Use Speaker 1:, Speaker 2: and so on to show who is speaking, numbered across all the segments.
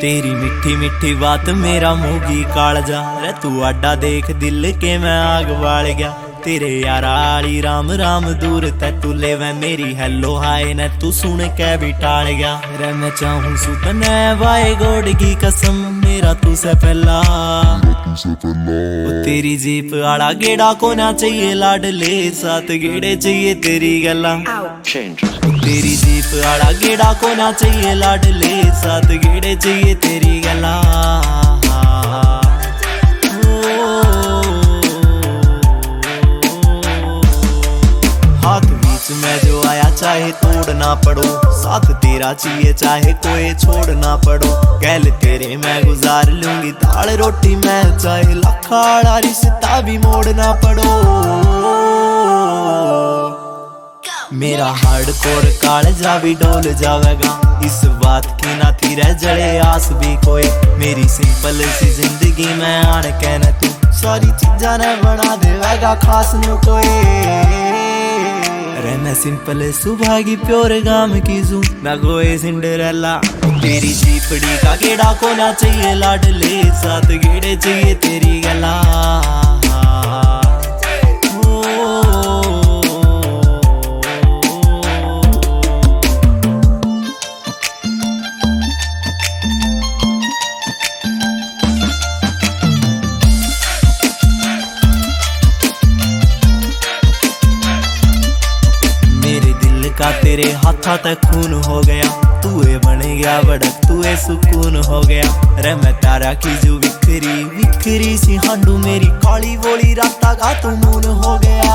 Speaker 1: तेरी मीठी मीठी बात मेरा मुंह कालजा रे तू आडा देख दिल के मैं आग बाल गया तेरे यारा आली राम राम दूर तै तू ले वै मेरी हेलो हाय न तू सुन के भी टाल गया रे मैं चाहूं सुतने वाए गोड की कसम मेरा तू से पहला तेरी जीप आड़ा गेड़ा को ना चाहिए लाडले साथ गेड़े चाहिए तेरी गला तेरी जीप आड़ा गेड़ा को ना चाहिए लाडले साथ गेड़े चाहिए तेरी गला हाथ बीच में जो आया चाहे तोड़ ना पड़ो साथ तेरा चाहिए चाहे कोई छोड़ ना पड़ो गैल तेरे मैं गुजार लूंगी दाल रोटी मैं चाहे लखाड़ा रिश्ता भी मोड़ ना पड़ो मेरा हार्डकोर कालजा भी डोल जावेगा इस बात की ना थी रह जड़े आस भी कोई मेरी सिंपल सी जिंदगी में आन के न तू सारी चीजा ने बना देवेगा खास नु कोई रहना सिंपल सुभागी प्योर गाम की जू ना कोई सिंडरेला तेरी जीपड़ी का गेड़ा को ना चाहिए लाडले साथ गेड़े चाहिए तेरी गला का तेरे हाथा तक खून हो गया तू बन गया बड़क तू सुकून हो गया रे मैं तारा की जो विखरी विखरी सी हांडू मेरी काली वोली राता का तू मून हो गया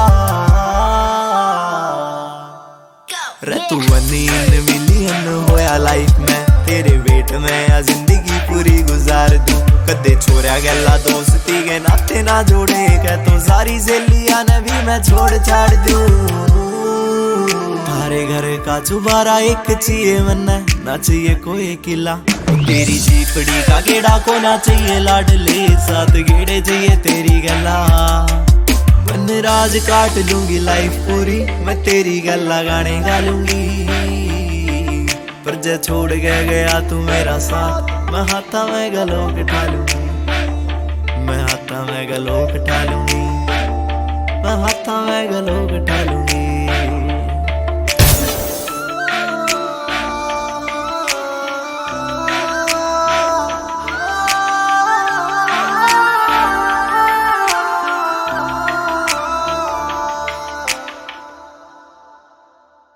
Speaker 1: रे तू वन मिलियन होया लाइफ में तेरे वेट में या जिंदगी पूरी गुजार दूं कदे छोड़ा गला दोस्ती के नाते ना जोड़े के तो सारी सहेलियां ने भी मैं छोड़ छाड़ दूं हमारे घर का चुबारा एक चाहिए मन ना चाहिए कोई किला तेरी जीपड़ी का गेड़ा को ना चाहिए लाडले साथ गेड़े चाहिए तेरी गला मन राज काट लूंगी लाइफ पूरी मैं तेरी गला गाने गा लूंगी पर जे छोड़ के गया तू मेरा साथ मैं हाथा में गलोक उठा लूंगी मैं हाथा में गलोक उठा लूंगी मैं हाथा में गलोक उठा लूंगी